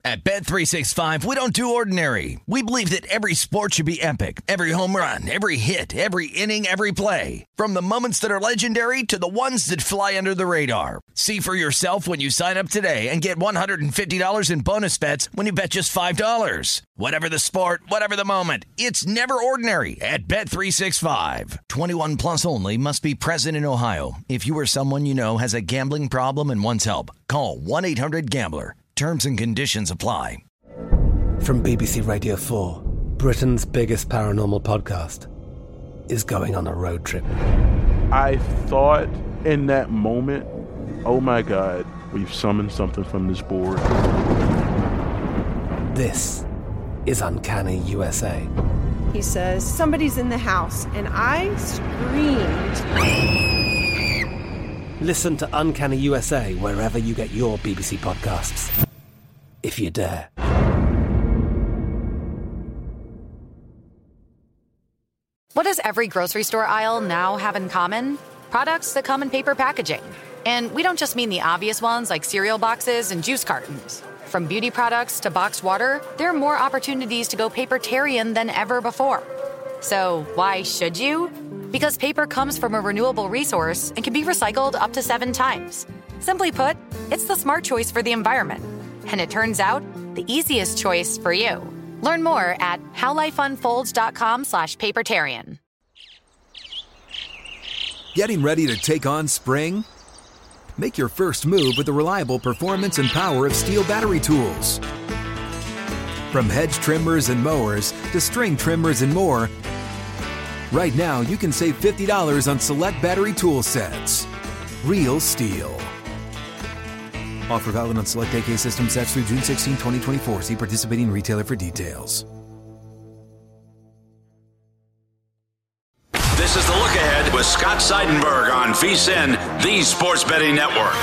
At Bet365, we don't do ordinary. We believe that every sport should be epic. Every home run, every hit, every inning, every play. From the moments that are legendary to the ones that fly under the radar. See for yourself when you sign up today and get $150 in bonus bets when you bet just $5. Whatever the sport, whatever the moment, it's never ordinary at Bet365. 21 plus only. Must be present in Ohio. If you or someone you know has a gambling problem and wants help, call 1-800-GAMBLER. Terms and conditions apply. From BBC Radio 4, Britain's biggest paranormal podcast is going on a road trip. I thought in that moment, oh my God, we've summoned something from this board. This is Uncanny USA. He says, somebody's in the house, and I screamed. Listen to Uncanny USA wherever you get your BBC podcasts, if you dare. What does every grocery store aisle now have in common? Products that come in paper packaging. And we don't just mean the obvious ones like cereal boxes and juice cartons. From beauty products to boxed water, there are more opportunities to go papertarian than ever before. So why should you? Because paper comes from a renewable resource and can be recycled up to 7 times. Simply put, it's the smart choice for the environment. And it turns out, the easiest choice for you. Learn more at howlifeunfolds.com/papertarian. Getting ready to take on spring? Make your first move with the reliable performance and power of Steel battery tools. From hedge trimmers and mowers to string trimmers and more, right now you can save $50 on select battery tool sets. Real Steel. Offer valid on select AK system sets through June 16, 2024. See participating retailer for details. This is the Look Ahead with Scott Seidenberg on VSiN, the Sports Betting Network.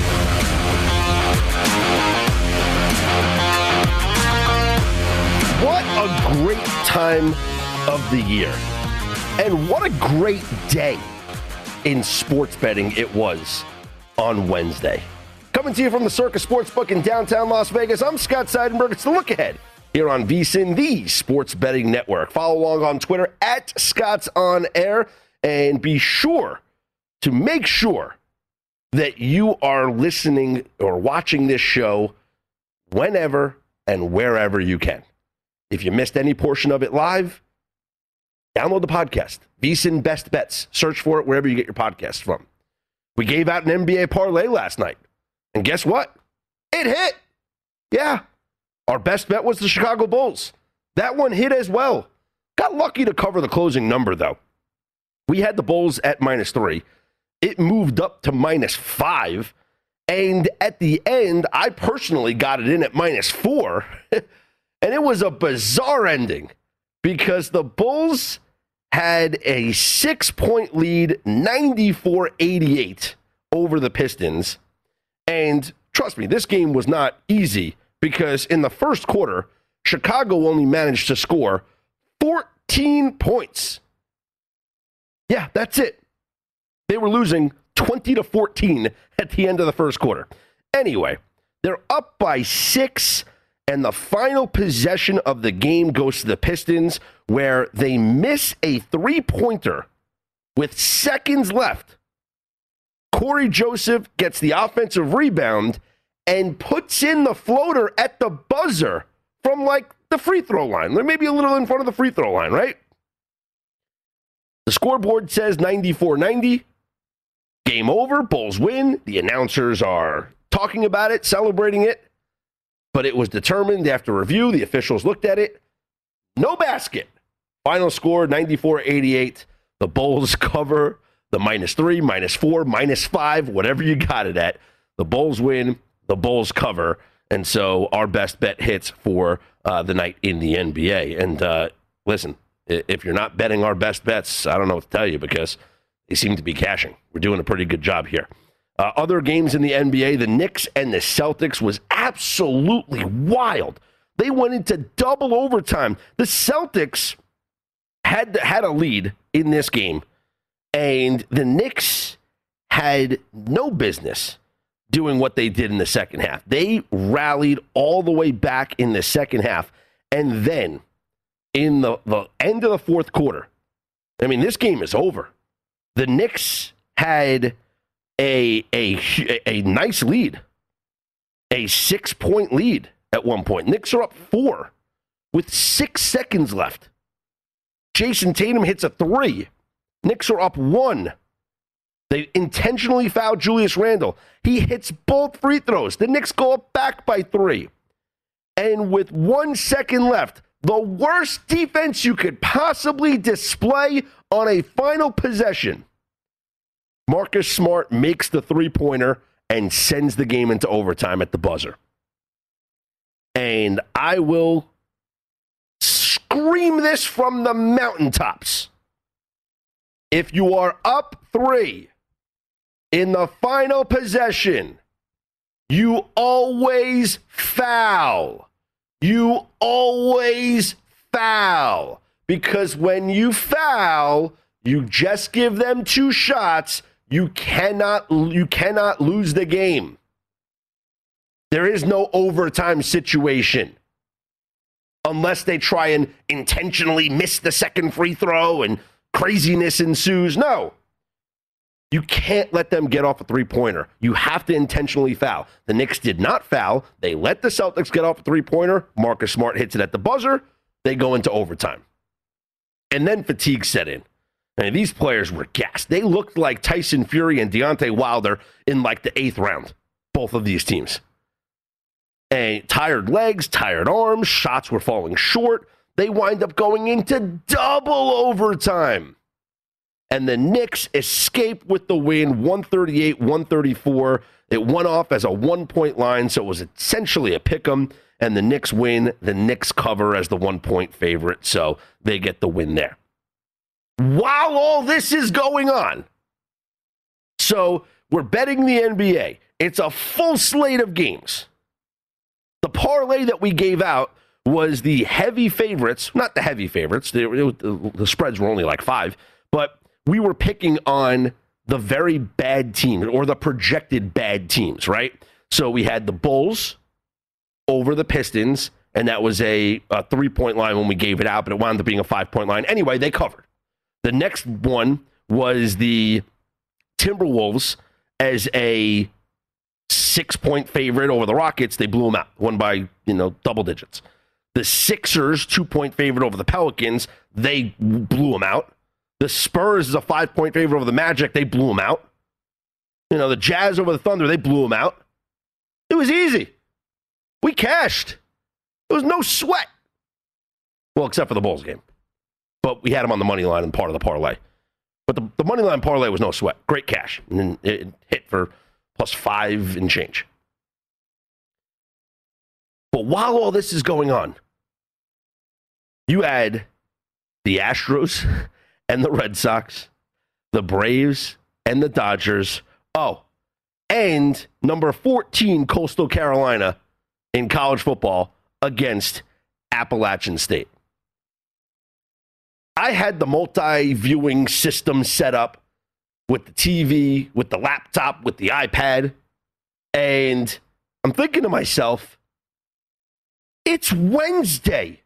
What a great time of the year. And what a great day in sports betting it was on Wednesday. Coming to you from the Circus Sportsbook in downtown Las Vegas, I'm Scott Seidenberg. It's the Look Ahead here on VSiN, the Sports Betting Network. Follow along on Twitter at Scott's On Air, and be sure to make sure that you are listening or watching this show whenever and wherever you can. If you missed any portion of it live, download the podcast. VSiN Best Bets. Search for it wherever you get your podcasts from. We gave out an NBA parlay last night. And guess what? It hit. Yeah. Our best bet was the Chicago Bulls. That one hit as well. Got lucky to cover the closing number, though. We had the Bulls at -3. It moved up to -5. And at the end, I personally got it in at -4. And it was a bizarre ending because the Bulls had a 6-point lead, 94-88 over the Pistons. And trust me, this game was not easy because in the first quarter, Chicago only managed to score 14 points. Yeah, that's it. They were losing 20-14 at the end of the first quarter. Anyway, they're up by 6, and the final possession of the game goes to the Pistons, where they miss a 3-pointer with seconds left. Corey Joseph gets the offensive rebound and puts in the floater at the buzzer from like the free throw line. They're maybe a little in front of the free throw line, right? The scoreboard says 94-90. Game over. Bulls win. The announcers are talking about it, celebrating it. But it was determined after review. The officials looked at it. No basket. Final score 94-88. The Bulls cover the -3, -4, -5, whatever you got it at. The Bulls win, the Bulls cover, and so our best bet hits for the night in the NBA. And listen, if you're not betting our best bets, I don't know what to tell you because they seem to be cashing. We're doing a pretty good job here. Other games in the NBA, the Knicks and the Celtics was absolutely wild. They went into double overtime. The Celtics had a lead in this game, and the Knicks had no business doing what they did in the second half. They rallied all the way back in the second half. And then in the end of the fourth quarter, I mean, this game is over. The Knicks had a nice lead, a 6-point lead at one point. Knicks are up 4 with 6 seconds left. Jason Tatum hits a 3. Knicks are up 1. They intentionally fouled Julius Randle. He hits both free throws. The Knicks go up back by 3. And with 1 second left, the worst defense you could possibly display on a final possession, Marcus Smart makes the three-pointer and sends the game into overtime at the buzzer. And I will scream this from the mountaintops. If you are up 3 in the final possession, you always foul. You always foul. Because when you foul, you just give them 2 shots. You cannot lose the game. There is no overtime situation. Unless they try and intentionally miss the second free throw and craziness ensues. No. You can't let them get off a three-pointer. You have to intentionally foul. The Knicks did not foul. They let the Celtics get off a three-pointer. Marcus Smart hits it at the buzzer. They go into overtime. And then fatigue set in. I mean, these players were gassed. They looked like Tyson Fury and Deontay Wilder in like the 8th round, both of these teams. And tired legs, tired arms, shots were falling short. They wind up going into double overtime. And the Knicks escape with the win, 138-134. It went off as a 1-point line, so it was essentially a pick'em. And the Knicks win. The Knicks cover as the 1-point favorite, so they get the win there. While all this is going on, so we're betting the NBA. It's a full slate of games. The parlay that we gave out was the heavy favorites, not the heavy favorites. The spreads were only like 5, but we were picking on the very bad teams or the projected bad teams, right? So we had the Bulls over the Pistons, and that was a 3-point line when we gave it out, but it wound up being a 5-point line. Anyway, they covered. The next one was the Timberwolves as a 6-point favorite over the Rockets. They blew them out, won by, double digits. The Sixers, 2-point favorite over the Pelicans. They blew them out. The Spurs is a 5-point favorite over the Magic. They blew them out. The Jazz over the Thunder. They blew them out. It was easy. We cashed. There was no sweat. Well, except for the Bulls game. But we had them on the money line and part of the parlay. But the money line parlay was no sweat. Great cash. And then it hit for +5 and change. But while all this is going on, you add the Astros and the Red Sox, the Braves and the Dodgers. Oh, and number 14, Coastal Carolina in college football against Appalachian State. I had the multi-viewing system set up with the TV, with the laptop, with the iPad, and I'm thinking to myself, it's Wednesday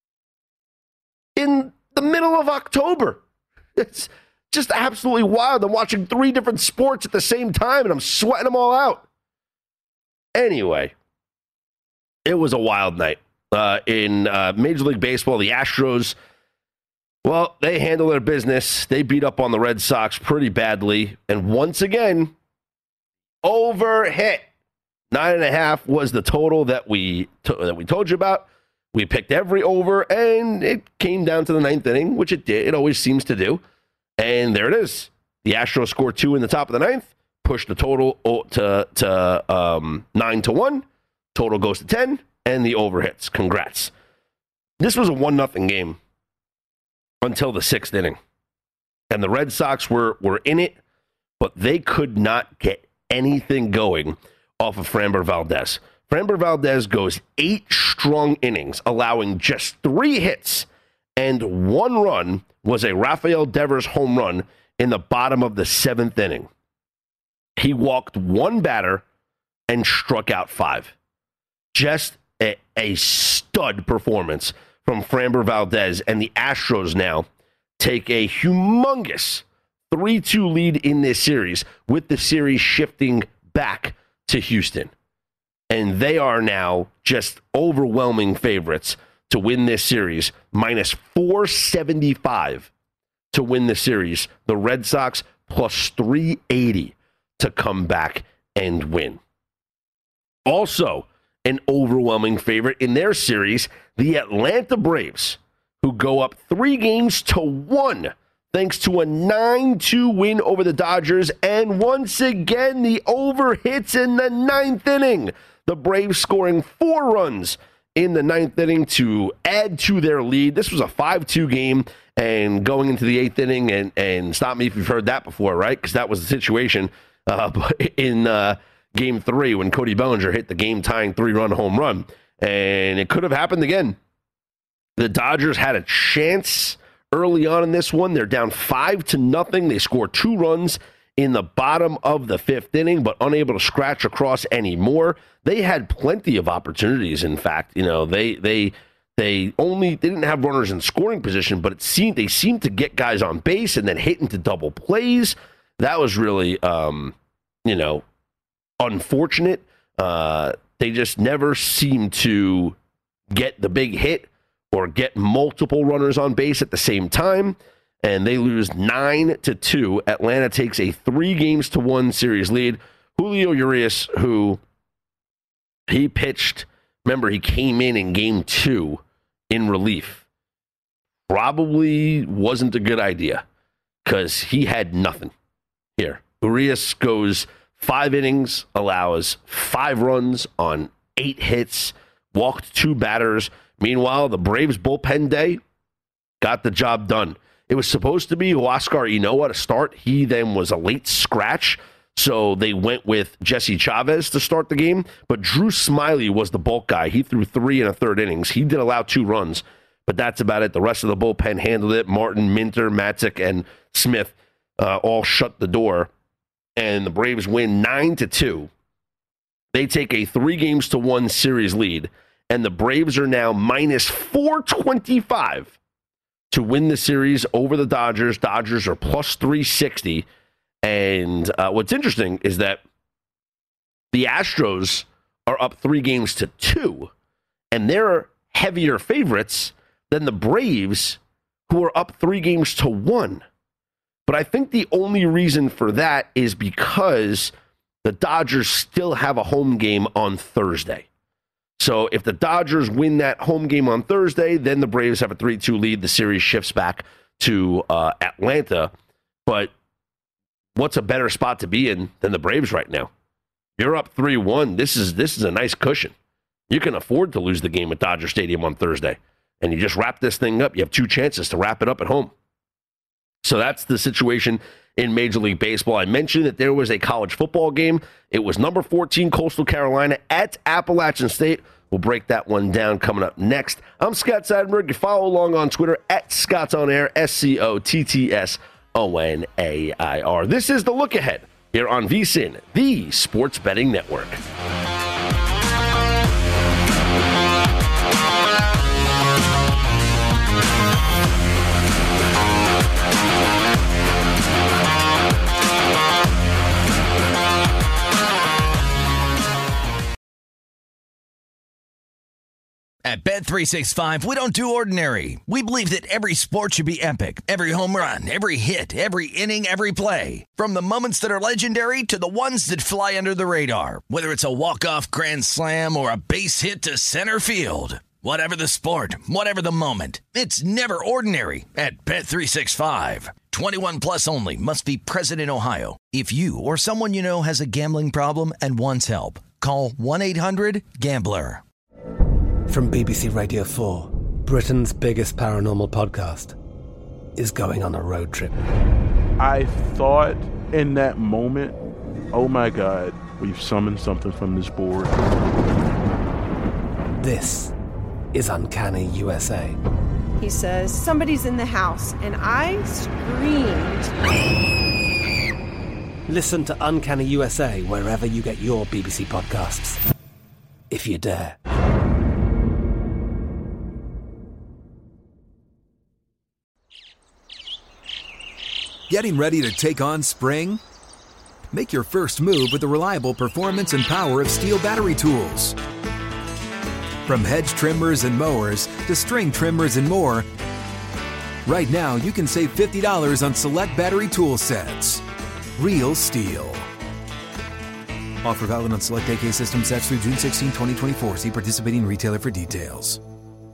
in the middle of October. It's just absolutely wild. I'm watching 3 different sports at the same time, and I'm sweating them all out. Anyway, it was a wild night. In Major League Baseball, the Astros, well, they handle their business. They beat up on the Red Sox pretty badly. And once again, overhit. 9.5 was the total that we told you about. We picked every over, and it came down to the 9th inning, which it did. It always seems to do. And there it is. The Astros scored 2 in the top of the 9th, pushed the total to 9-1. Total goes to 10, and the over hits. Congrats. This was a 1-0 game until the 6th inning. And the Red Sox were in it, but they could not get anything going off of Framber Valdez. Framber Valdez goes 8 strong innings, allowing just 3 hits, and 1 run was a Rafael Devers home run in the bottom of the 7th inning. He walked 1 batter, and struck out 5. Just a stud performance from Framber Valdez, and the Astros now take a humongous 3-2 lead in this series, with the series shifting back to Houston. And they are now just overwhelming favorites to win this series, minus 475 to win the series. The Red Sox plus 380 to come back and win. Also, an overwhelming favorite in their series, the Atlanta Braves, who go up 3-1 thanks to a 9-2 win over the Dodgers. And once again, the over hits in the 9th inning. The Braves scoring 4 runs in the 9th inning to add to their lead. This was a 5-2 game, and going into the 8th inning, and stop me if you've heard that before, right? Because that was the situation in Game 3 when Cody Bellinger hit the game-tying 3-run home run. And it could have happened again. The Dodgers had a chance early on in this one. They're down 5-0. They score 2 runs in the bottom of the 5th inning, but unable to scratch across anymore. They had plenty of opportunities. In fact, you know, they didn't have runners in scoring position, but they seemed to get guys on base and then hit into double plays. That was really, unfortunate. They just never seemed to get the big hit or get multiple runners on base at the same time, and they lose 9-2. Atlanta takes a 3-1 series lead. Julio Urias, who he pitched, remember, he came in Game 2 in relief. Probably wasn't a good idea because he had nothing here. Urias goes 5 innings, allows 5 runs on 8 hits, walked 2 batters. Meanwhile, the Braves bullpen day got the job done. It was supposed to be Huascar Ynoa to start. He then was a late scratch, so they went with Jesse Chavez to start the game. But Drew Smiley was the bulk guy. He threw 3 1/3 innings. He did allow 2 runs, but that's about it. The rest of the bullpen handled it. Martin, Minter, Matzik, and Smith all shut the door, and the Braves win 9-2. They take a 3-1 series lead, and the Braves are now minus 425 to win the series over the Dodgers. Dodgers are plus 360. And what's interesting is that the Astros are up 3-2, and they're heavier favorites than the Braves, who are up 3-1. But I think the only reason for that is because the Dodgers still have a home game on Thursday. So if the Dodgers win that home game on Thursday, then the Braves have a 3-2 lead. The series shifts back to Atlanta. But what's a better spot to be in than the Braves right now? You're up 3-1. This is a nice cushion. You can afford to lose the game at Dodger Stadium on Thursday. And you just wrap this thing up. You have 2 chances to wrap it up at home. So that's the situation in Major League Baseball. I mentioned that there was a college football game. It was number 14 Coastal Carolina at Appalachian State. We'll break that one down coming up next. I'm Scott Seidenberg. You follow along on Twitter at Scott's On Air, SCOTTSONAIR. This is The Look Ahead here on VSiN, the Sports Betting Network. At Bet365, we don't do ordinary. We believe that every sport should be epic. Every home run, every hit, every inning, every play. From the moments that are legendary to the ones that fly under the radar. Whether it's a walk-off grand slam or a base hit to center field. Whatever the sport, whatever the moment. It's never ordinary at Bet365. 21 plus only. Must be present in Ohio. If you or someone you know has a gambling problem and wants help, call 1-800-GAMBLER. From BBC Radio 4, Britain's biggest paranormal podcast is going on a road trip. I thought in that moment, oh my God, we've summoned something from this board. This is Uncanny USA. He says, somebody's in the house, and I screamed. Listen to Uncanny USA wherever you get your BBC podcasts, if you dare. Getting ready to take on spring? Make your first move with the reliable performance and power of Steel battery tools. From hedge trimmers and mowers to string trimmers and more, right now you can save $50 on select battery tool sets. Real Steel. Offer valid on select AK system sets through June 16, 2024. See participating retailer for details.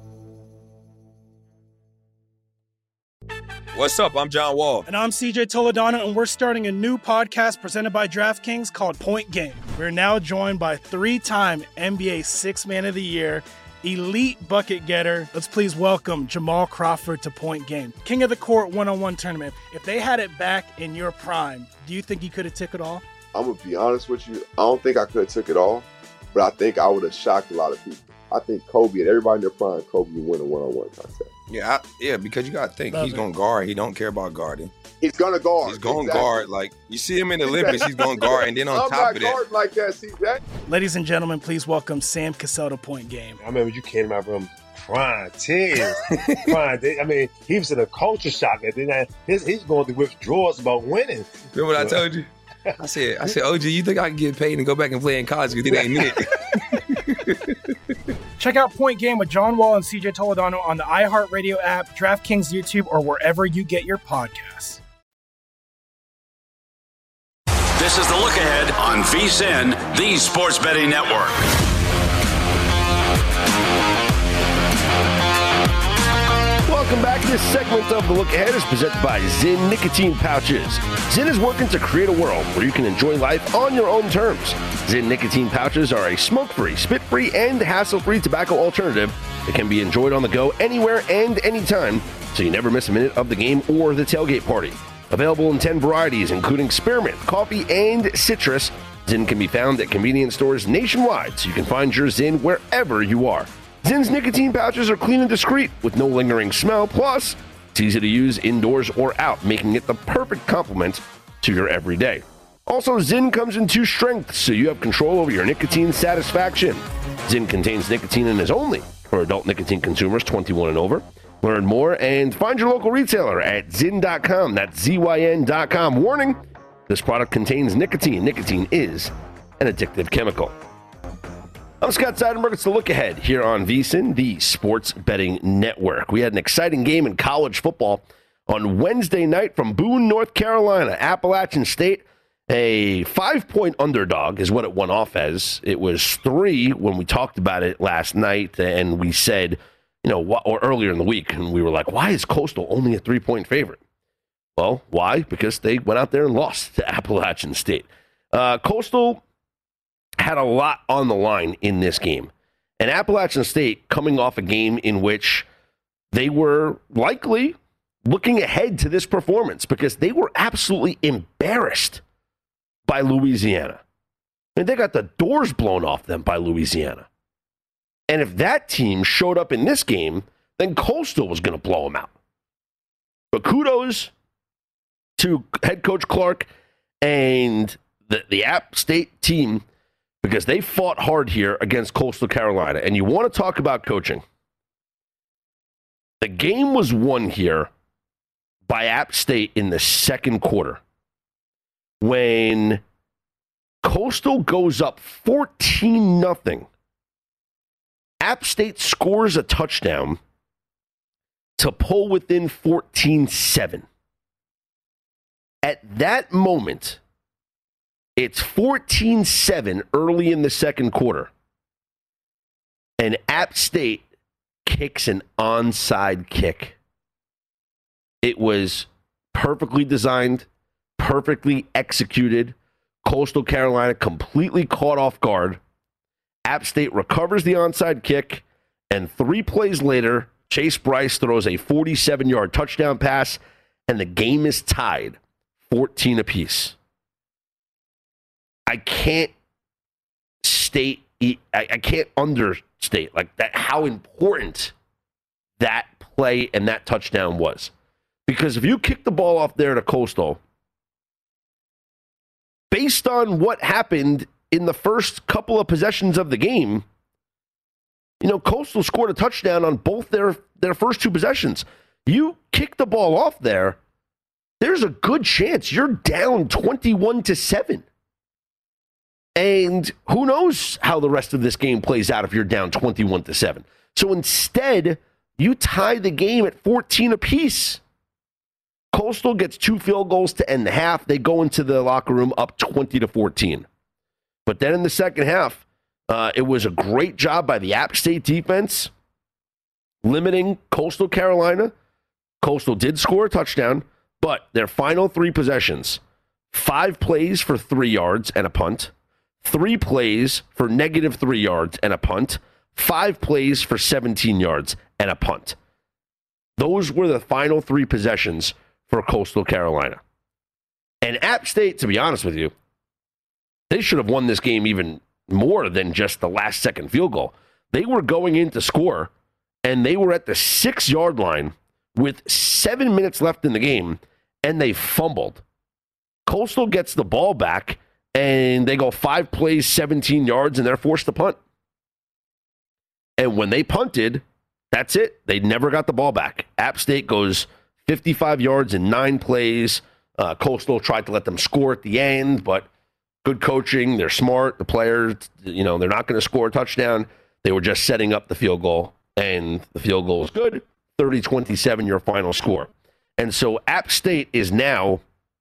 What's up? I'm John Wall. And I'm CJ Toledano, and we're starting a new podcast presented by DraftKings called Point Game. We're now joined by three-time NBA Sixth Man of the Year, elite bucket getter. Let's please welcome Jamal Crawford to Point Game. King of the Court one-on-one tournament. If they had it back in your prime, do you think you could have took it all? I'm going to be honest with you. I don't think I could have took it all, but I think I would have shocked a lot of people. I think Kobe and everybody in their prime, Kobe would win a one-on-one contest. Yeah, because you got to think he's going to guard. He don't care about guarding. He's going to guard. He's going to guard. Like, you see him in the Olympics, he's going to guard. And then on top of that. I'm not guarding like that, CJ. Ladies and gentlemen, please welcome Sam Cassell to Point Game. I remember you came in my room crying, tears. Crying. I mean, he was in a culture shock. And then he's going through withdrawals about winning. Remember what I told you? I said, OG, you think I can get paid and go back and play in college because it ain't it? Check out Point Game with John Wall and CJ Toledano on the iHeartRadio app, DraftKings YouTube, or wherever you get your podcasts. This is the Look Ahead on VSiN, the Sports Betting Network. Welcome back. This segment of The Look Ahead is presented by Zyn Nicotine Pouches. Zyn is working to create a world where you can enjoy life on your own terms. Zyn Nicotine Pouches are a smoke-free, spit-free, and hassle-free tobacco alternative that can be enjoyed on the go anywhere and anytime, so you never miss a minute of the game or the tailgate party. Available in 10 varieties, including spearmint, coffee, and citrus, Zyn can be found at convenience stores nationwide, so you can find your Zyn wherever you are. Zyn's nicotine pouches are clean and discreet with no lingering smell. Plus, it's easy to use indoors or out, making it the perfect complement to your everyday. Also, Zyn comes in 2 strengths, so you have control over your nicotine satisfaction. Zyn contains nicotine and is only for adult nicotine consumers 21 and over. Learn more and find your local retailer at Zyn.com. That's ZYN.com. Warning, this product contains nicotine. Nicotine is an addictive chemical. I'm Scott Seidenberg. It's the Look Ahead here on VSiN, the Sports Betting Network. We had an exciting game in college football on Wednesday night from Boone, North Carolina. Appalachian State, a 5-point underdog is what it went off as. It was 3 when we talked about it last night, and we said, or earlier in the week, and we were like, why is Coastal only a 3-point favorite? Well, why? Because they went out there and lost to Appalachian State. Coastal had a lot on the line in this game. And Appalachian State coming off a game in which they were likely looking ahead to this performance because they were absolutely embarrassed by Louisiana. I mean, they got the doors blown off them by Louisiana. And if that team showed up in this game, then Coastal was going to blow them out. But kudos to head coach Clark and the App State team because they fought hard here against Coastal Carolina. And you want to talk about coaching. The game was won here by App State in the second quarter when Coastal goes up 14-0. App State scores a touchdown to pull within 14-7. At that moment, it's 14-7 early in the second quarter. And App State kicks an onside kick. It was perfectly designed, perfectly executed. Coastal Carolina completely caught off guard. App State recovers the onside kick, and 3 plays later, Chase Bryce throws a 47-yard touchdown pass, and the game is tied 14 apiece. I can't understate like that how important that play and that touchdown was. Because if you kick the ball off there to Coastal, based on what happened in the first couple of possessions of the game, Coastal scored a touchdown on both their first two possessions. You kick the ball off there, there's a good chance you're down 21-7. And who knows how the rest of this game plays out if you're down 21-7. So instead, you tie the game at 14 apiece. Coastal gets 2 field goals to end the half. They go into the locker room up 20-14. But then in the second half, it was a great job by the App State defense limiting Coastal Carolina. Coastal did score a touchdown, but their final 3 possessions, 5 plays for 3 yards and a punt, 3 plays for -3 yards and a punt, 5 plays for 17 yards and a punt. Those were the final 3 possessions for Coastal Carolina. And App State, to be honest with you, they should have won this game even more than just the last second field goal. They were going in to score, and they were at the 6-yard line with 7 minutes left in the game, and they fumbled. Coastal gets the ball back, and they go 5 plays, 17 yards, and they're forced to punt. And when they punted, that's it. They never got the ball back. App State goes 55 yards in 9 plays. Coastal tried to let them score at the end, but good coaching. They're smart. The players, they're not going to score a touchdown. They were just setting up the field goal, and the field goal is good. 30-27, your final score. And so App State is now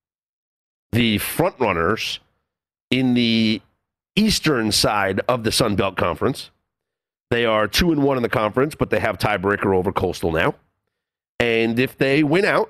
the front runners in the eastern side of the Sun Belt Conference. They are 2-1 in the conference, but they have tiebreaker over Coastal now. And if they win out,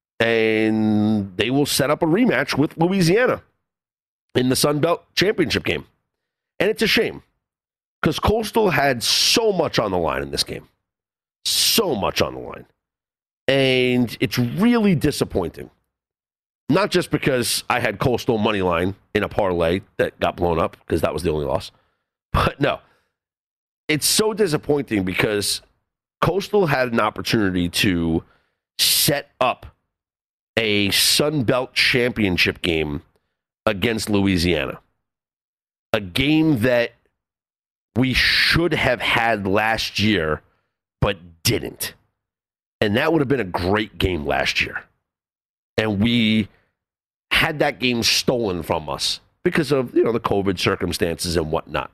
and they will set up a rematch with Louisiana in the Sun Belt Championship game. And it's a shame, because Coastal had so much on the line in this game. So much on the line. And it's really disappointing. Not just because I had Coastal money line in a parlay that got blown up, because that was the only loss. But no, it's so disappointing because Coastal had an opportunity to set up a Sun Belt Championship game against Louisiana. A game that we should have had last year, but didn't. And that would have been a great game last year. And we had that game stolen from us because of, the COVID circumstances and whatnot.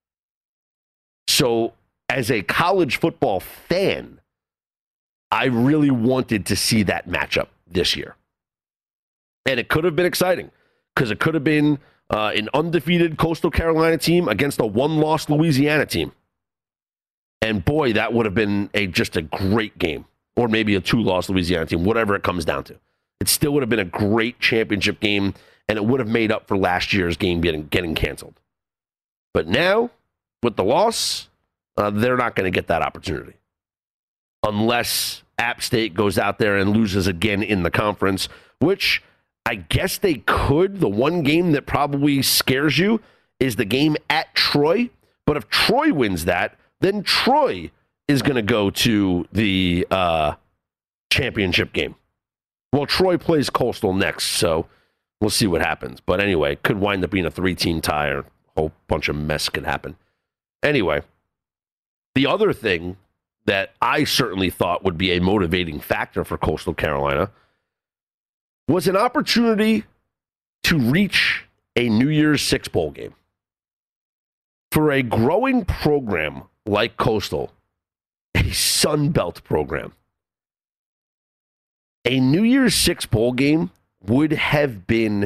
So as a college football fan, I really wanted to see that matchup this year. And it could have been exciting because it could have been an undefeated Coastal Carolina team against a 1-loss Louisiana team. And boy, that would have been just a great game. Or maybe a 2-loss Louisiana team, whatever it comes down to. It still would have been a great championship game, and it would have made up for last year's game getting canceled. But now, with the loss, they're not going to get that opportunity. Unless App State goes out there and loses again in the conference, which I guess they could. The one game that probably scares you is the game at Troy. But if Troy wins that, then Troy is going to go to the championship game. Well, Troy plays Coastal next, so we'll see what happens. But anyway, it could wind up being a 3-team tie, or a whole bunch of mess could happen. Anyway, the other thing that I certainly thought would be a motivating factor for Coastal Carolina was an opportunity to reach a New Year's Six bowl game. For a growing program like Coastal, a Sun Belt program, a New Year's Six bowl game would have been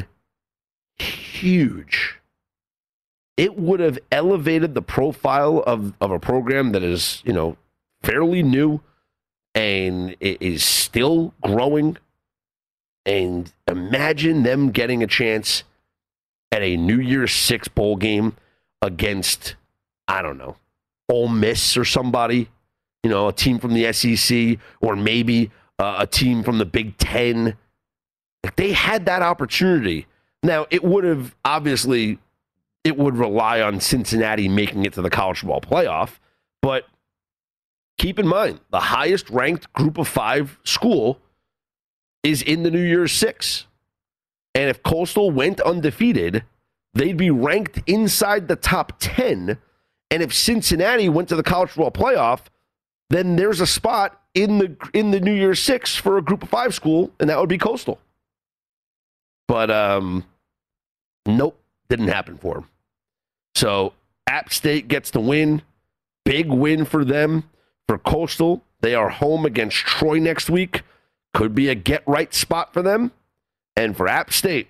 huge. It would have elevated the profile of a program that is, fairly new and it is still growing. And imagine them getting a chance at a New Year's Six bowl game against, I don't know, Ole Miss or somebody, a team from the SEC, or maybe a team from the Big Ten. If they had that opportunity, now it would have obviously, it would rely on Cincinnati making it to the college football playoff, but keep in mind, the highest ranked group of 5 school is in the New Year's Six. And if Coastal went undefeated, they'd be ranked inside the top 10. And if Cincinnati went to the college football playoff, then there's a spot in the New Year's Six for a Group of 5 school, and that would be Coastal. But nope, didn't happen for them. So App State gets the win. Big win for them. For Coastal, they are home against Troy next week. Could be a get-right spot for them. And for App State,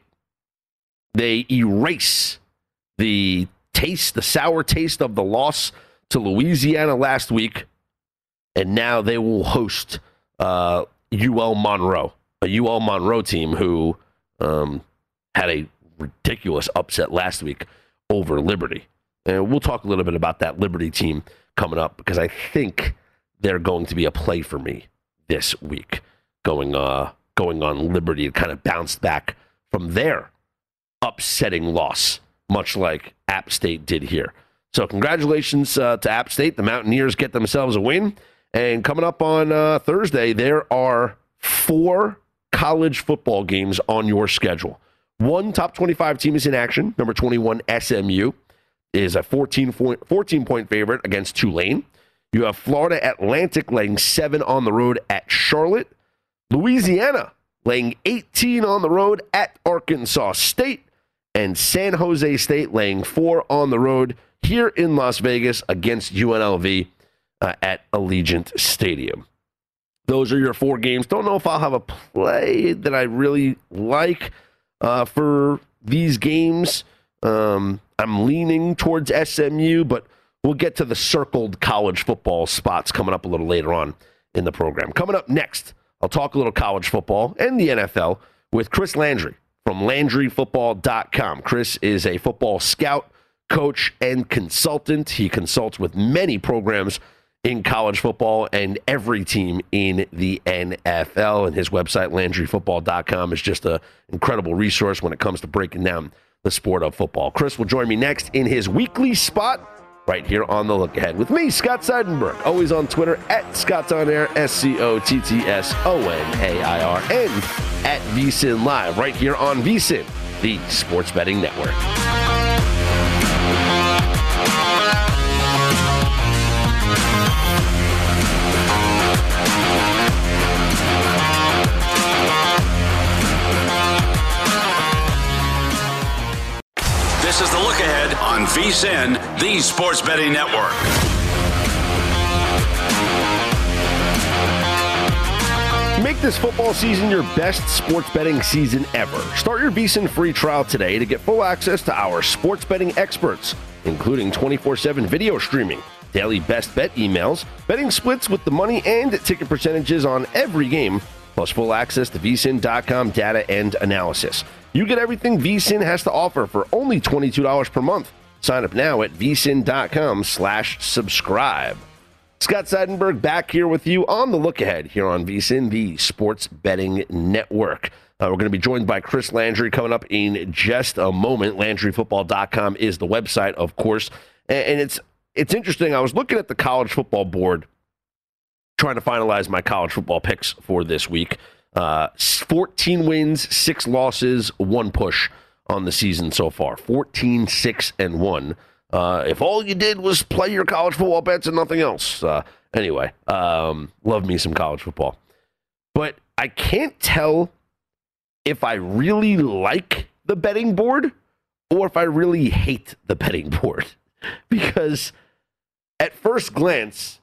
they erase the sour taste of the loss to Louisiana last week. And now they will host UL Monroe, a UL Monroe team who had a ridiculous upset last week over Liberty. And we'll talk a little bit about that Liberty team coming up because I think they're going to be a play for me this week, going on Liberty and kind of bounced back from their upsetting loss, much like App State did here. So congratulations to App State. The Mountaineers get themselves a win. And coming up on Thursday, there are 4 college football games on your schedule. One top 25 team is in action. Number 21, SMU, is a 14-point favorite against Tulane. You have Florida Atlantic laying 7 on the road at Charlotte. Louisiana laying 18 on the road at Arkansas State. And San Jose State laying 4 on the road here in Las Vegas against UNLV at Allegiant Stadium. Those are your 4 games. Don't know if I'll have a play that I really like for these games. I'm leaning towards SMU, but we'll get to the circled college football spots coming up a little later on in the program. Coming up next, I'll talk a little college football and the NFL with Chris Landry from LandryFootball.com. Chris is a football scout, coach, and consultant. He consults with many programs in college football and every team in the NFL. And his website, LandryFootball.com, is just an incredible resource when it comes to breaking down the sport of football. Chris will join me next in his weekly spot right here on The Look Ahead with me, Scott Seidenberg, always on Twitter at ScottsOnAir, ScottsOnair, and at VSiN Live right here on VSiN, the Sports Betting Network. This is The Look Ahead on VSiN, the Sports Betting Network. Make this football season your best sports betting season ever. Start your VSiN free trial today to get full access to our sports betting experts, including 24/7 video streaming, daily best bet emails, betting splits with the money and ticket percentages on every game, plus full access to VSiN.com data and analysis. You get everything VSiN has to offer for only $22 per month. Sign up now at VSiN.com/subscribe. Scott Seidenberg back here with you on The Look Ahead here on VSiN, the Sports Betting Network. We're going to be joined by Chris Landry coming up in just a moment. LandryFootball.com is the website, of course. And it's interesting. I was looking at the college football board, trying to finalize my college football picks for this week. 14 wins, 6 losses, 1 push on the season so far. 14, 6, and 1. If all you did was play your college football bets and nothing else. Anyway, love me some college football. But I can't tell if I really like the betting board or if I really hate the betting board. Because at first glance,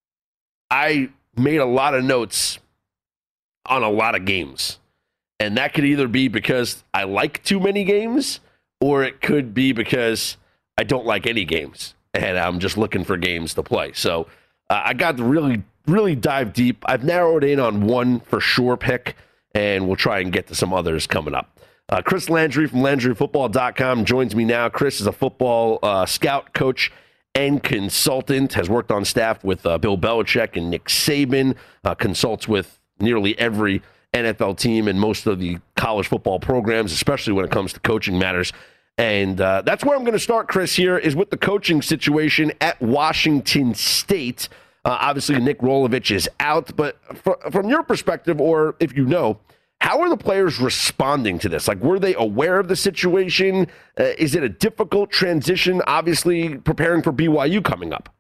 I made a lot of notes on a lot of games. And that could either be because I like too many games, or it could be because I don't like any games and I'm just looking for games to play. So I got to really dive deep. I've narrowed in on one for sure pick, and we'll try and get to some others coming up. Chris Landry from LandryFootball.com joins me now. Chris is a football scout, coach, and consultant, has worked on staff with Bill Belichick and Nick Saban, consults with nearly every NFL team and most of the college football programs, especially when it comes to coaching matters. And that's where I'm going to start, Chris, here is with the coaching situation at Washington State. Obviously, Nick Rolovich is out, but from your perspective, or if you know, How are the players responding to this? Like, were they aware of the situation? Is it a difficult transition, obviously preparing for BYU coming up?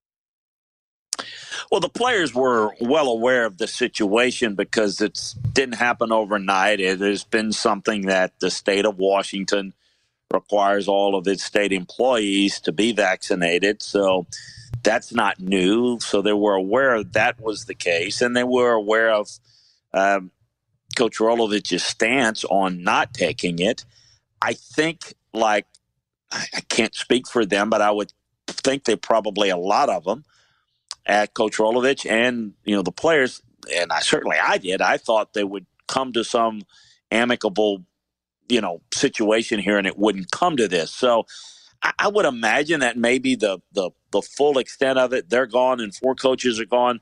Well, the players were well aware of the situation because it didn't happen overnight. It has been something that the state of Washington requires all of its state employees to be vaccinated. So that's not new. So they were aware that was the case. And they were aware of Coach Rolovich's stance on not taking it. I think, I can't speak for them, but I would think they probably, a lot of them, at Coach Rolovich and, the players, and I did. I thought they would come to some amicable, situation here and it wouldn't come to this. So I would imagine that maybe the full extent of it, they're gone and 4 coaches are gone.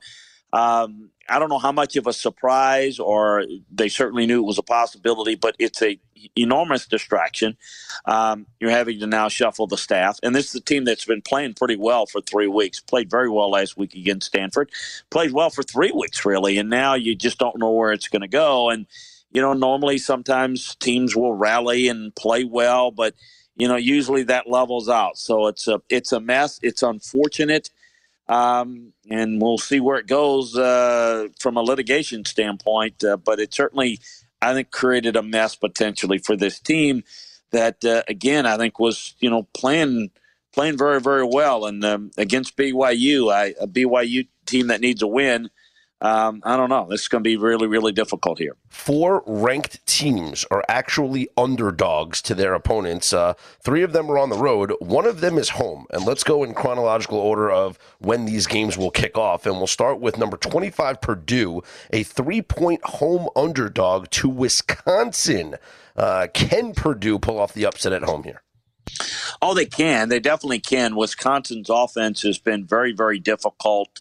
I don't know how much of a surprise, or they certainly knew it was a possibility, but it's a enormous distraction. You're having to now shuffle the staff. And this is a team that's been playing pretty well for 3 weeks, played very well last week against Stanford, played well for 3 weeks, really. And now you just don't know where it's going to go. And, normally sometimes teams will rally and play well, but, usually that levels out. So it's a mess. It's unfortunate. And we'll see where it goes from a litigation standpoint. But it certainly, I think, created a mess potentially for this team that, again, I think was, playing very, very well. And against BYU, a BYU team that needs a win, I don't know. This is going to be really, really difficult here. 4 ranked teams are actually underdogs to their opponents. 3 of them are on the road. 1 of them is home. And let's go in chronological order of when these games will kick off. And we'll start with number 25, Purdue, a 3-point home underdog to Wisconsin. Can Purdue pull off the upset at home here? Oh, they can. They definitely can. Wisconsin's offense has been very, very difficult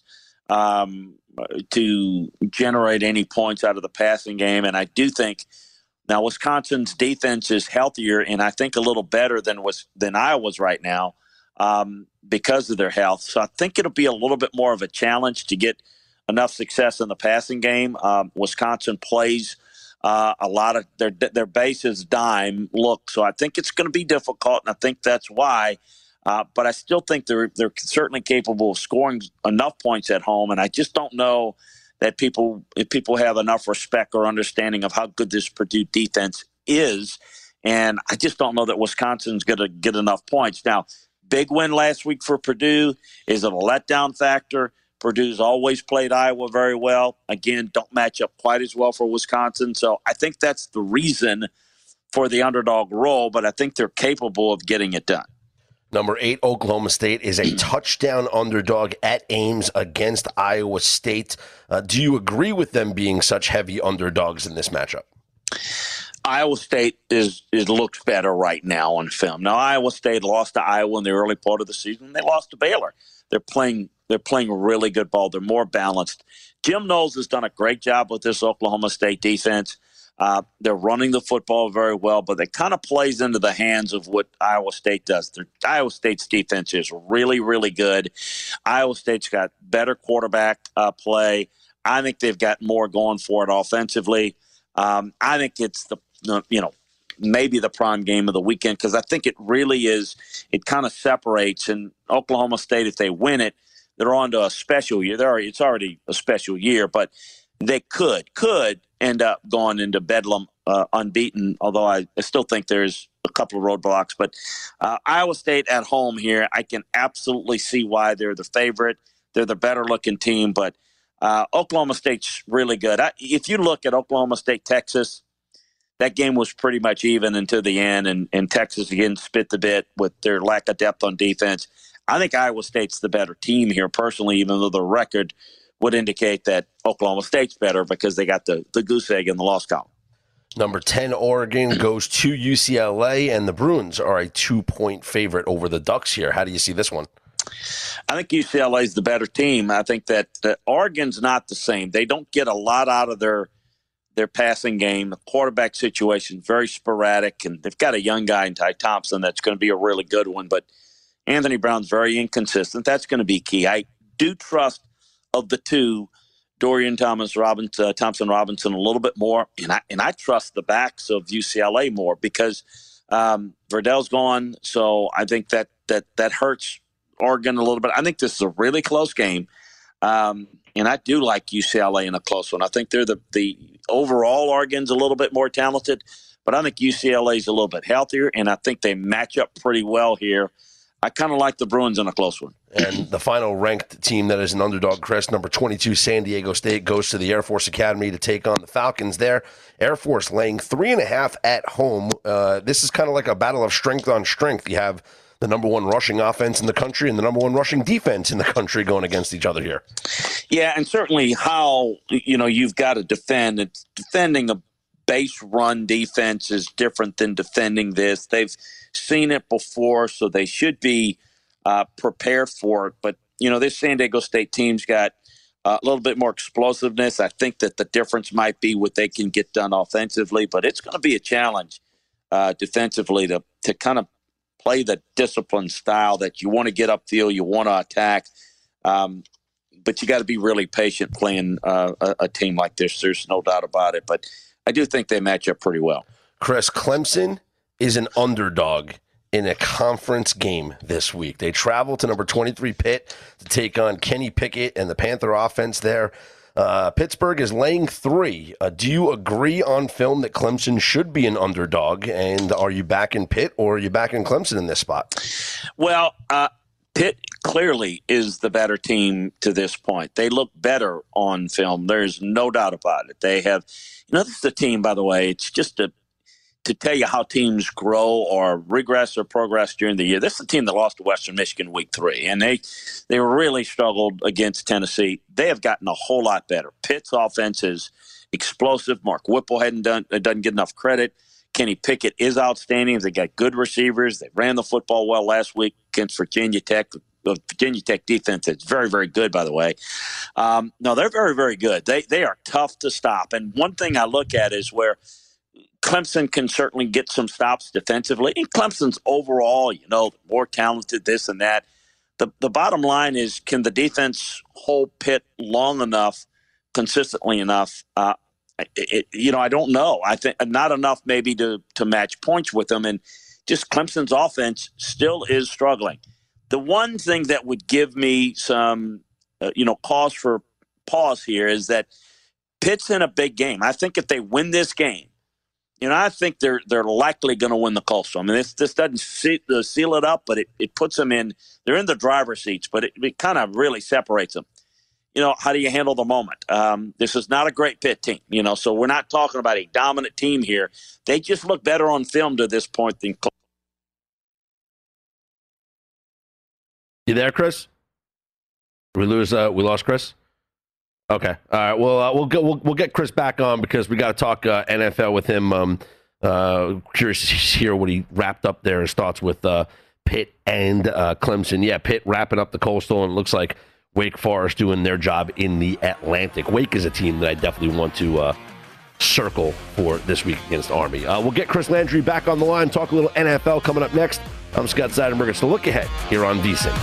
to generate any points out of the passing game. And I do think now Wisconsin's defense is healthier and I think a little better than Iowa's right now because of their health. So I think it'll be a little bit more of a challenge to get enough success in the passing game. Wisconsin plays a lot of their base is dime look. So I think it's going to be difficult, and I think that's why. But I still think they're certainly capable of scoring enough points at home, and I just don't know that if people have enough respect or understanding of how good this Purdue defense is, and I just don't know that Wisconsin's going to get enough points. Now, big win last week for Purdue. Is it a letdown factor? Purdue's always played Iowa very well. Again, don't match up quite as well for Wisconsin, so I think that's the reason for the underdog role, but I think they're capable of getting it done. Number 8, Oklahoma State is a touchdown underdog at Ames against Iowa State. Do you agree with them being such heavy underdogs in this matchup? Iowa State looks better right now on film. Now, Iowa State lost to Iowa in the early part of the season. They lost to Baylor. They're playing really good ball. They're more balanced. Jim Knowles has done a great job with this Oklahoma State defense. They're running the football very well, but it kind of plays into the hands of what Iowa State does. Iowa State's defense is really, really good. Iowa State's got better quarterback play. I think they've got more going for it offensively. I think it's maybe the prime game of the weekend because I think it really is. It kind of separates. And Oklahoma State, if they win it, they're on to a special year. It's already a special year, but they could end up going into Bedlam unbeaten, although I still think there's a couple of roadblocks. But Iowa State at home here, I can absolutely see why they're the favorite. They're the better-looking team, but Oklahoma State's really good. If you look at Oklahoma State, Texas, that game was pretty much even until the end, and Texas again spit the bit with their lack of depth on defense. I think Iowa State's the better team here personally, even though the record would indicate that Oklahoma State's better because they got the goose egg in the loss column. Number 10, Oregon goes to UCLA, and the Bruins are a 2-point favorite over the Ducks here. How do you see this one? I think UCLA is the better team. I think that Oregon's not the same. They don't get a lot out of their passing game. The quarterback situation is very sporadic, and they've got a young guy in Ty Thompson that's going to be a really good one. But Anthony Brown's very inconsistent. That's going to be key. I do trust of the two Dorian Thompson Robinson a little bit more, and I trust the backs of UCLA more because Verdell's gone. So I think that hurts Oregon a little bit. I think this is a really close game, and I do like UCLA in a close one. I think they're the overall Oregon's a little bit more talented, but I think UCLA's a little bit healthier, and I think they match up pretty well here. I kind of like the Bruins in a close one. And the final ranked team that is an underdog, Chris, number 22, San Diego State, goes to the Air Force Academy to take on the Falcons there. Air Force laying 3.5 at home. This is kind of like a battle of strength on strength. You have the number one rushing offense in the country and the number one rushing defense in the country going against each other here. Yeah, and certainly how, you've got to defend. It's defending a base run defense is different than defending this. They've seen it before, so they should be prepared for it. But, this San Diego State team's got a little bit more explosiveness. I think that the difference might be what they can get done offensively, but it's going to be a challenge defensively to kind of play the disciplined style that you want to get upfield, you want to attack, but you got to be really patient playing a team like this. There's no doubt about it. But I do think they match up pretty well. Chris, Clemson is an underdog in a conference game this week. They travel to number 23 Pitt to take on Kenny Pickett and the Panther offense there. Pittsburgh is laying 3. Do you agree on film that Clemson should be an underdog? And are you back in Pitt or are you back in Clemson in this spot? Well, Pitt clearly is the better team to this point. They look better on film. There's no doubt about it. They have, this is a team, by the way, it's just to tell you how teams grow or regress or progress during the year. This is a team that lost to Western Michigan week 3, and they really struggled against Tennessee. They have gotten a whole lot better. Pitt's offense is explosive. Mark Whipple doesn't get enough credit. Kenny Pickett is outstanding. They got good receivers. They ran the football well last week against Virginia Tech. The Virginia Tech defense is very, very good, by the way. No, they're very, very good. They are tough to stop. And one thing I look at is where Clemson can certainly get some stops defensively. And Clemson's overall, more talented, this and that. The bottom line is, can the defense hold Pitt long enough, consistently enough? I don't know. I think not enough maybe to match points with them. And just Clemson's offense still is struggling. The one thing that would give me some, cause for pause here is that Pitt's in a big game. I think if they win this game, I think they're likely going to win the Coastal. I mean, this doesn't seal it up, but it puts them in. They're in the driver's seats, but it kind of really separates them. How do you handle the moment? This is not a great Pitt team, so we're not talking about a dominant team here. They just look better on film to this point than. You there, Chris? We lost Chris? Okay. All right. Well, we'll get Chris back on because we got to talk NFL with him. Curious to hear what he wrapped up there, his thoughts with Pitt and Clemson. Yeah, Pitt wrapping up the Coastal, and it looks like Wake Forest doing their job in the Atlantic. Wake is a team that I definitely want to circle for this week against Army. We'll get Chris Landry back on the line, talk a little NFL coming up next. I'm Scott Seidenberg. It's the Look Ahead here on VSiN.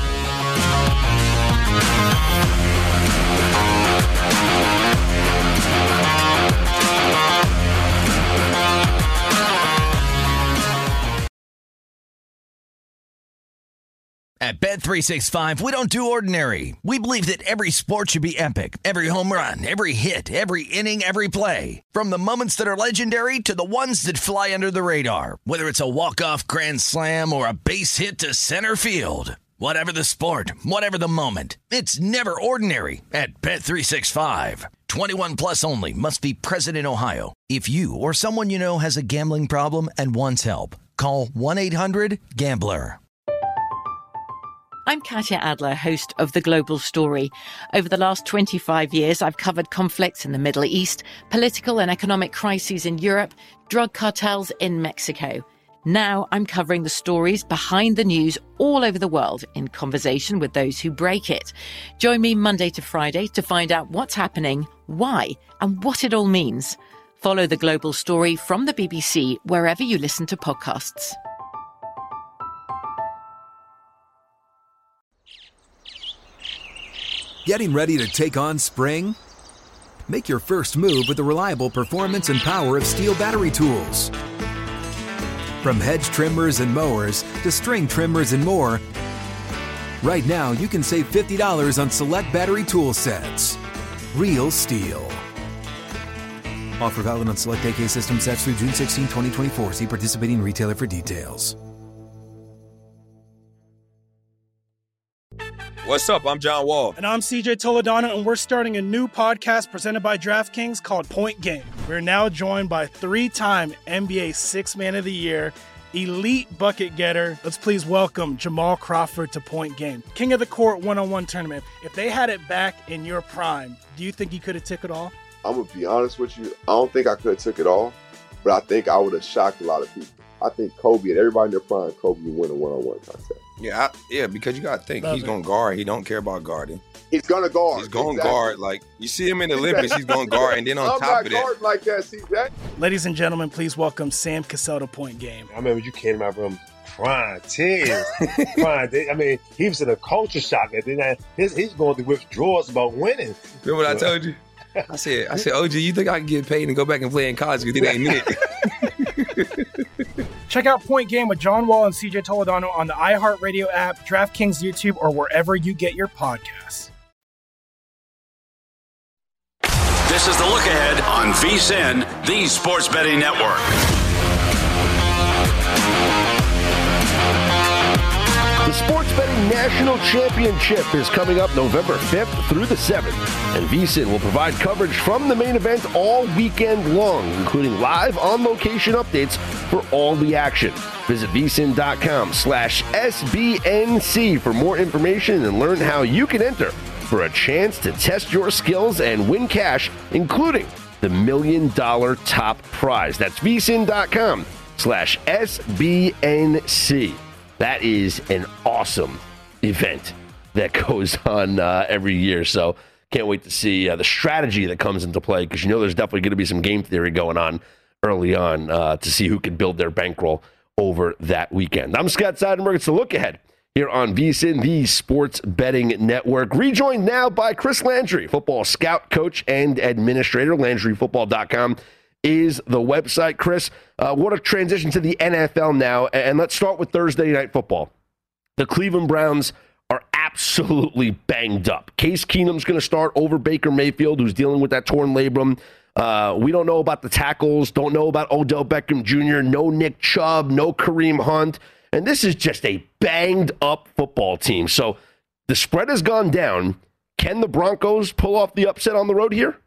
At Bet365, we don't do ordinary. We believe that every sport should be epic. Every home run, every hit, every inning, every play. From the moments that are legendary to the ones that fly under the radar. Whether it's a walk-off grand slam or a base hit to center field. Whatever the sport, whatever the moment. It's never ordinary at Bet365. 21 plus only. Must be present in Ohio. If you or someone you know has a gambling problem and wants help, call 1-800-GAMBLER. I'm Katya Adler, host of The Global Story. Over the last 25 years, I've covered conflicts in the Middle East, political and economic crises in Europe, drug cartels in Mexico. Now I'm covering the stories behind the news all over the world in conversation with those who break it. Join me Monday to Friday to find out what's happening, why, and what it all means. Follow The Global Story from the BBC wherever you listen to podcasts. Getting ready to take on spring? Make your first move with the reliable performance and power of Steel battery tools. From hedge trimmers and mowers to string trimmers and more, right now you can save $50 on select battery tool sets. Real Steel. Offer valid on select AK system sets through June 16, 2024. See participating retailer for details. What's up? I'm John Wall. And I'm CJ Toledano, and we're starting a new podcast presented by DraftKings called Point Game. We're now joined by three-time NBA Sixth Man of the Year, elite bucket getter. Let's please welcome Jamal Crawford to Point Game. King of the Court one-on-one tournament. If they had it back in your prime, do you think you could have took it all? I'm going to be honest with you. I don't think I could have took it all, but I think I would have shocked a lot of people. I think Kobe and everybody in their prime, Kobe would win a one-on-one contest. Yeah, because you got to think, he's going to guard. He don't care about guarding. He's going to guard. He's going to guard. Like, you see him in the Olympics, he's going to guard. And then on top of that. I'm not guarding like that, see that? Ladies and gentlemen, please welcome Sam Cassell to Point Game. I remember you came to my room crying, tears, crying. I mean, he was in a culture shock. And then he's going through withdrawals about winning. Remember what I told you? I said, OG, you think I can get paid and go back and play in college because it ain't it? Check out Point Game with John Wall and CJ Toledano on the iHeartRadio app, DraftKings YouTube, or wherever you get your podcasts. This is the Look Ahead on VSiN, the Sports Betting Network. The Sports Betting National Championship is coming up November 5th through the 7th, and VSiN will provide coverage from the main event all weekend long, including live on-location updates for all the action. Visit vsin.com/SBNC for more information and learn how you can enter for a chance to test your skills and win cash, including the $1 million top prize. That's vsin.com/SBNC. That is an awesome event that goes on every year. So can't wait to see the strategy that comes into play, because you know there's definitely going to be some game theory going on early on to see who can build their bankroll over that weekend. I'm Scott Seidenberg. It's the Look Ahead here on VSiN, the Sports Betting Network. Rejoined now by Chris Landry, football scout, coach, and administrator. LandryFootball.com is the website. Chris, what a transition to the NFL now. And let's start with Thursday Night Football. The Cleveland Browns are absolutely banged up. Case Keenum's going to start over Baker Mayfield, who's dealing with that torn labrum. We don't know about the tackles, don't know about Odell Beckham Jr., no Nick Chubb, no Kareem Hunt. And this is just a banged up football team. So the spread has gone down. Can the Broncos pull off the upset on the road here?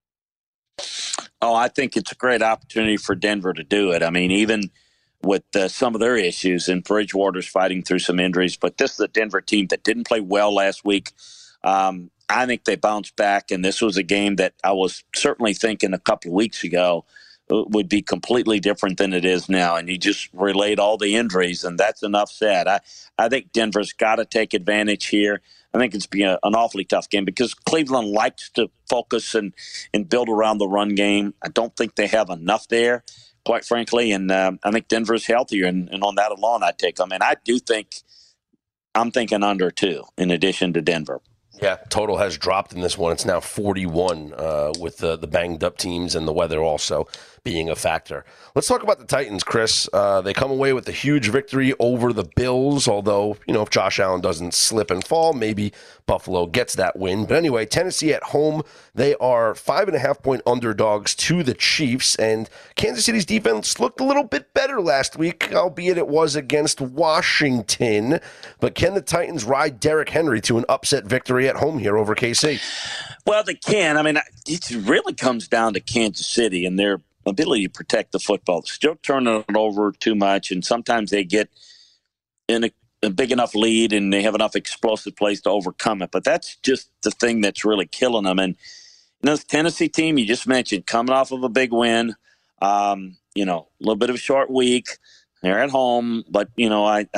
Oh, I think it's a great opportunity for Denver to do it. I mean, even with some of their issues, and Bridgewater's fighting through some injuries, but this is a Denver team that didn't play well last week. I think they bounced back, and this was a game that I was certainly thinking a couple of weeks ago would be completely different than it is now. And you just relayed all the injuries, and that's enough said. I think Denver's got to take advantage here. I think it's been an awfully tough game because Cleveland likes to focus and build around the run game. I don't think they have enough there, quite frankly, and I think Denver's healthier, and on that alone, I'd take them. And I do think I'm thinking under 2 in addition to Denver. Yeah, total has dropped in this one. It's now 41 with the banged up teams and the weather also being a factor. Let's talk about the Titans, Chris. They come away with a huge victory over the Bills, although, you know, if Josh Allen doesn't slip and fall, maybe Buffalo gets that win. But anyway, Tennessee at home, they are 5.5-point underdogs to the Chiefs, and Kansas City's defense looked a little bit better last week, albeit it was against Washington. But can the Titans ride Derrick Henry to an upset victory at home here over KC? Well, they can. I mean, it really comes down to Kansas City and their ability to protect the football. Still turning it over too much, and sometimes they get in a big enough lead and they have enough explosive plays to overcome it. But that's just the thing that's really killing them. And you know, this Tennessee team you just mentioned, coming off of a big win, you know, a little bit of a short week. They're at home, but you know, I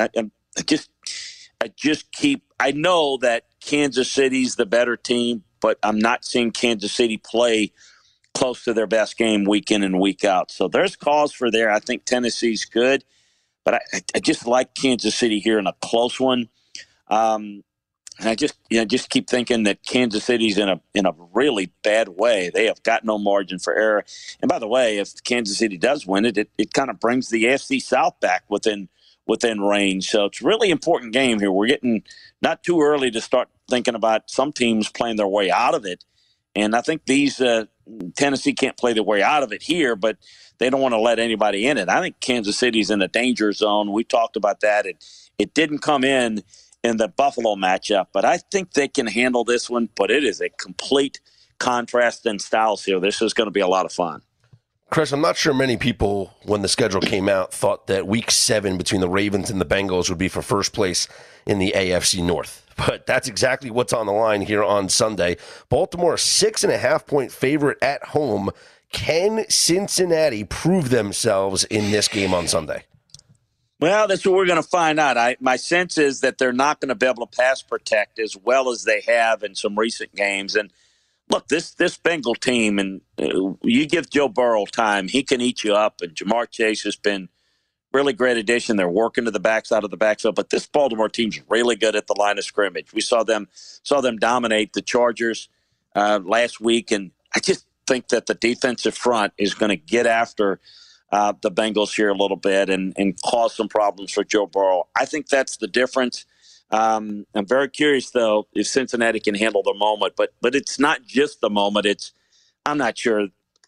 know that Kansas City's the better team, but I'm not seeing Kansas City play close to their best game week in and week out. So there's cause for there. I think Tennessee's good, but I just like Kansas City here in a close one. And I just keep thinking that Kansas City's in a really bad way. They have got no margin for error. And by the way, if Kansas City does win it, it kind of brings the AFC South back within range. So it's a really important game here. We're getting not too early to start thinking about some teams playing their way out of it. And I think Tennessee can't play their way out of it here, but they don't want to let anybody in it. I think Kansas City's in a danger zone. We talked about that. It didn't come in the Buffalo matchup, but I think they can handle this one. But it is a complete contrast in styles here. This is going to be a lot of fun. Chris, I'm not sure many people, when the schedule came out, thought that Week 7 between the Ravens and the Bengals would be for first place in the AFC North. But that's exactly what's on the line here on Sunday. Baltimore, 6.5-point favorite at home. Can Cincinnati prove themselves in this game on Sunday? Well, that's what we're going to find out. My sense is that they're not going to be able to pass protect as well as they have in some recent games. And look, this Bengal team, and you give Joe Burrow time, he can eat you up. And Jamar Chase has been really great addition. They're working to the backside of the backfield, but this Baltimore team's really good at the line of scrimmage. We saw them dominate the Chargers last week, and I just think that the defensive front is going to get after the Bengals here a little bit and cause some problems for Joe Burrow. I think that's the difference. I'm very curious, though, if Cincinnati can handle the moment. But it's not just the moment. I'm not sure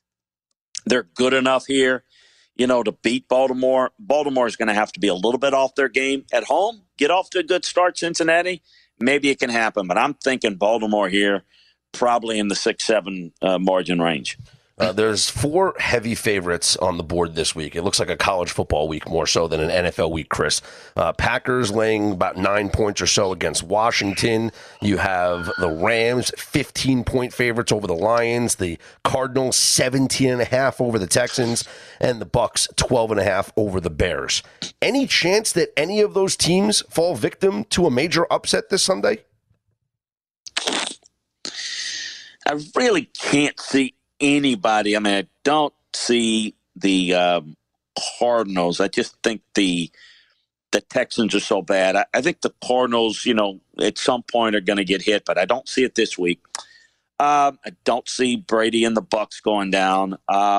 they're good enough here, to beat Baltimore. Baltimore is going to have to be a little bit off their game at home. Get off to a good start, Cincinnati. Maybe it can happen. But I'm thinking Baltimore here, probably in the 6-7 margin range. There's 4 heavy favorites on the board this week. It looks like a college football week more so than an NFL week, Chris. Packers laying about 9 points or so against Washington. You have the Rams, 15-point favorites over the Lions. The Cardinals, 17.5 over the Texans. And the Bucks, 12.5 over the Bears. Any chance that any of those teams fall victim to a major upset this Sunday? I really can't see anybody. I mean, I don't see the Cardinals. I just think the Texans are so bad. I think the Cardinals, at some point are going to get hit, but I don't see it this week. I don't see Brady and the Bucks going down.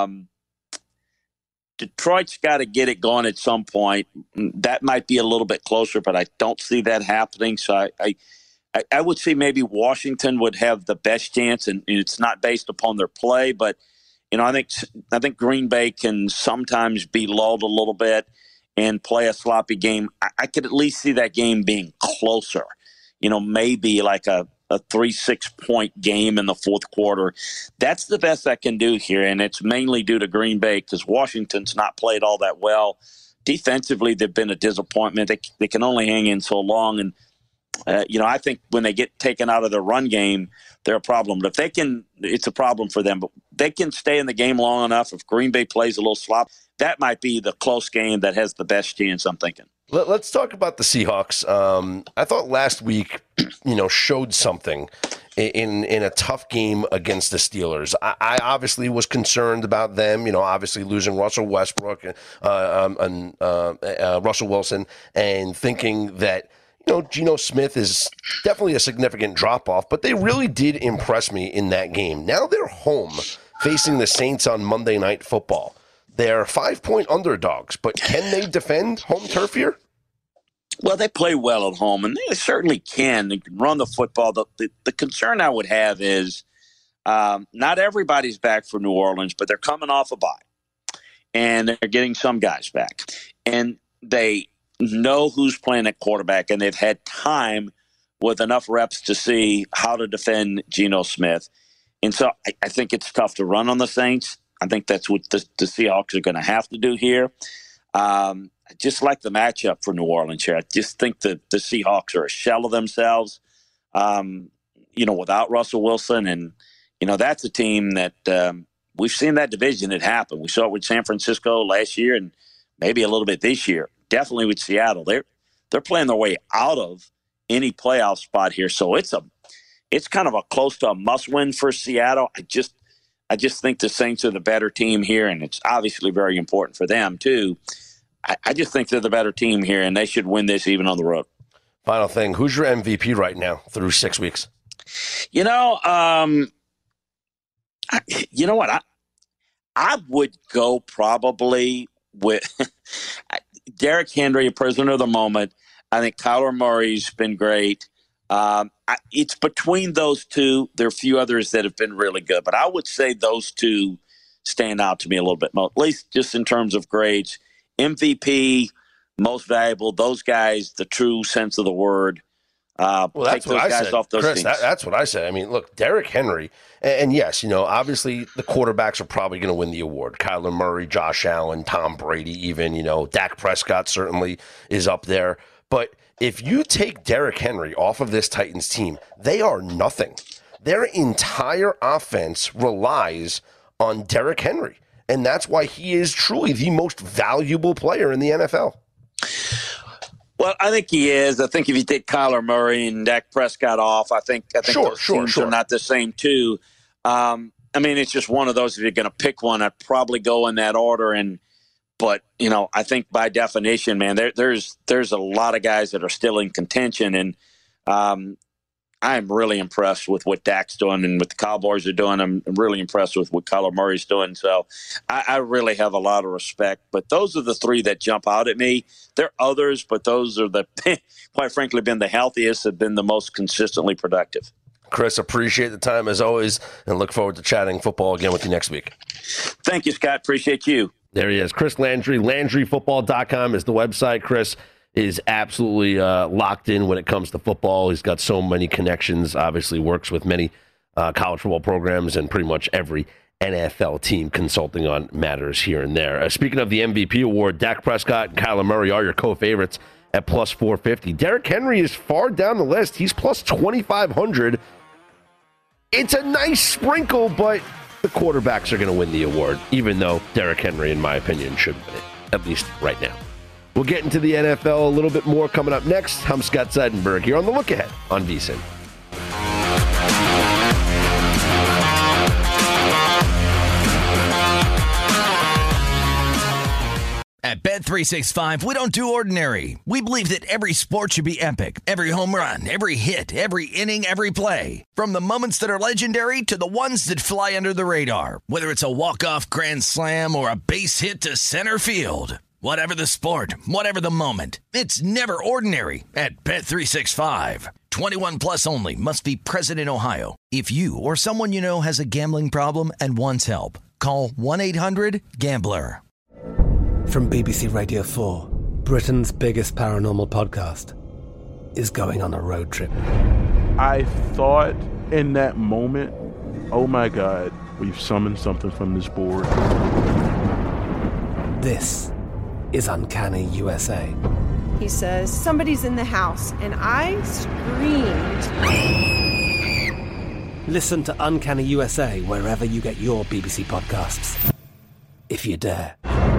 Detroit's got to get it going at some point. That might be a little bit closer, but I don't see that happening. So I would say maybe Washington would have the best chance, and it's not based upon their play, but I think Green Bay can sometimes be lulled a little bit and play a sloppy game. I could at least see that game being closer, maybe like a 3-6 point game in the fourth quarter. That's the best I can do here, and it's mainly due to Green Bay because Washington's not played all that well. Defensively, they've been a disappointment. They can only hang in so long, and I think when they get taken out of their run game, they're a problem. But if they can, it's a problem for them. But they can stay in the game long enough. If Green Bay plays a little slop, that might be the close game that has the best chance, I'm thinking. Let's talk about the Seahawks. I thought last week, showed something in a tough game against the Steelers. I obviously was concerned about them, obviously losing Russell Westbrook and Russell Wilson, and thinking that, Geno Smith is definitely a significant drop-off, but they really did impress me in that game. Now they're home facing the Saints on Monday Night Football. They're 5-point underdogs, but can they defend home turf here? Well, they play well at home, and they certainly can. They can run the football. The concern I would have is not everybody's back for New Orleans, but they're coming off a bye, and they're getting some guys back. And they know who's playing at quarterback, and they've had time with enough reps to see how to defend Geno Smith. And so I think it's tough to run on the Saints. I think that's what the Seahawks are going to have to do here. I just like the matchup for New Orleans here. I just think that the Seahawks are a shell of themselves, without Russell Wilson. And, that's a team that we've seen that division. It happen. We saw it with San Francisco last year and maybe a little bit this year. Definitely with Seattle. They're playing their way out of any playoff spot here. So it's kind of a close to a must-win for Seattle. I just think the Saints are the better team here, and it's obviously very important for them too. I just think they're the better team here, and they should win this even on the road. Final thing, who's your MVP right now through 6 weeks? You know what? I would go probably with Derrick Henry, a prisoner of the moment. I think Kyler Murray's been great. It's between those two. There are a few others that have been really good, but I would say those two stand out to me a little bit more, at least just in terms of grades. MVP, most valuable, those guys, the true sense of the word. Well, that's take those what I guys said, off those Chris. teams. That's what I said. I mean, look, Derrick Henry, and yes, obviously the quarterbacks are probably going to win the award. Kyler Murray, Josh Allen, Tom Brady, even, Dak Prescott certainly is up there. But if you take Derrick Henry off of this Titans team, they are nothing. Their entire offense relies on Derrick Henry, and that's why he is truly the most valuable player in the NFL. Well, I think he is. I think if you take Kyler Murray and Dak Prescott off, I think those teams are not the same too. It's just one of those. If you're going to pick one, I'd probably go in that order. But I think by definition, man, there's a lot of guys that are still in contention, and I'm really impressed with what Dak's doing and what the Cowboys are doing. I'm really impressed with what Kyler Murray's doing. So I really have a lot of respect. But those are the three that jump out at me. There are others, but those are quite frankly, been the healthiest, have been the most consistently productive. Chris, appreciate the time as always, and look forward to chatting football again with you next week. Thank you, Scott. Appreciate you. There he is. Chris Landry. LandryFootball.com is the website. Chris is absolutely locked in when it comes to football. He's got so many connections, obviously works with many college football programs and pretty much every NFL team consulting on matters here and there. Speaking of the MVP award, Dak Prescott and Kyler Murray are your co-favorites at plus 450. Derrick Henry is far down the list. He's plus 2,500. It's a nice sprinkle, but the quarterbacks are going to win the award, even though Derrick Henry, in my opinion, should win it, at least right now. We'll get into the NFL a little bit more coming up next. I'm Scott Seidenberg here on The Look Ahead on VSiN. At Bet365, we don't do ordinary. We believe that every sport should be epic. Every home run, every hit, every inning, every play. From the moments that are legendary to the ones that fly under the radar. Whether it's a walk-off grand slam or a base hit to center field. Whatever the sport, whatever the moment. It's never ordinary at Bet365. 21 plus only. Must be present in Ohio. If you or someone you know has a gambling problem and wants help, call 1-800-GAMBLER. From BBC Radio 4, Britain's biggest paranormal podcast is going on a road trip. I thought in that moment, oh my God, we've summoned something from this board. This is Uncanny USA. He says, somebody's in the house, and I screamed. Listen to Uncanny USA wherever you get your BBC podcasts, if you dare.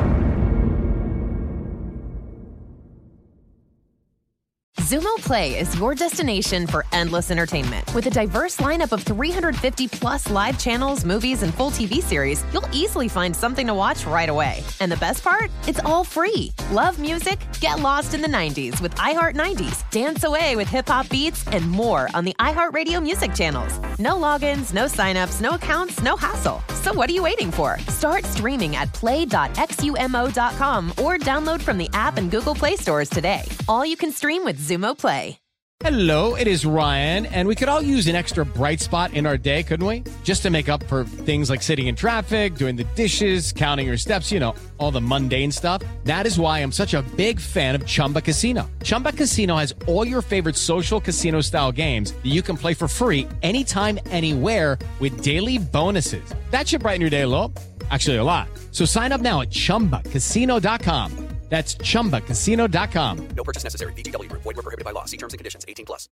Xumo Play is your destination for endless entertainment. With a diverse lineup of 350-plus live channels, movies, and full TV series, you'll easily find something to watch right away. And the best part? It's all free. Love music? Get lost in the 90s with iHeart 90s, dance away with hip-hop beats, and more on the iHeartRadio music channels. No logins, no signups, no accounts, no hassle. So what are you waiting for? Start streaming at play.xumo.com or download from the app and Google Play stores today. All you can stream with Xumo Play. Hello, it is Ryan, and we could all use an extra bright spot in our day, couldn't we? Just to make up for things like sitting in traffic, doing the dishes, counting your steps, all the mundane stuff. That is why I'm such a big fan of Chumba Casino. Chumba Casino has all your favorite social casino-style games that you can play for free anytime, anywhere with daily bonuses. That should brighten your day a little. Actually, a lot. So sign up now at ChumbaCasino.com. That's ChumbaCasino.com. No purchase necessary. VGW Group. Void where prohibited by law. See terms and conditions. 18+.